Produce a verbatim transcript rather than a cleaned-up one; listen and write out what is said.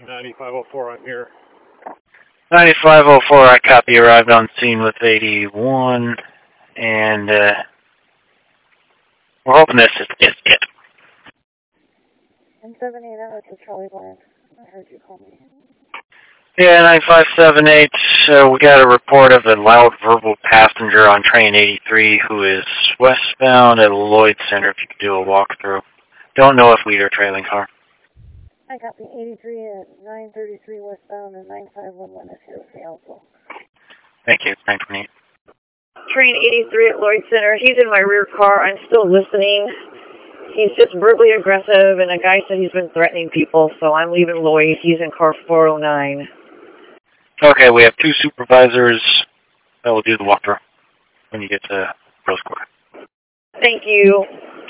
ninety-five oh four, I'm here. ninety-five oh four, I copy, arrived on scene with eighty-one, and uh, we're hoping this is, is it. nine seven eight, that was Charlie Bland. I heard you call me. Yeah, nine five seven eight, uh, we got a report of a loud verbal passenger on train eighty-three who is westbound at Lloyd Center, if you could do a walkthrough. Don't know if lead or trailing car. I copy eighty-three at nine thirty-three westbound and nine five one one is here with me also. Thank you, nine twenty-eight. Train eighty-three at Lloyd Center. He's in my rear car. I'm still listening. He's just verbally aggressive, and a guy said he's been threatening people, so I'm leaving Lloyd. He's in car four oh nine. Okay, we have two supervisors that will do the walkthrough when you get to Rose Quarter. Thank you.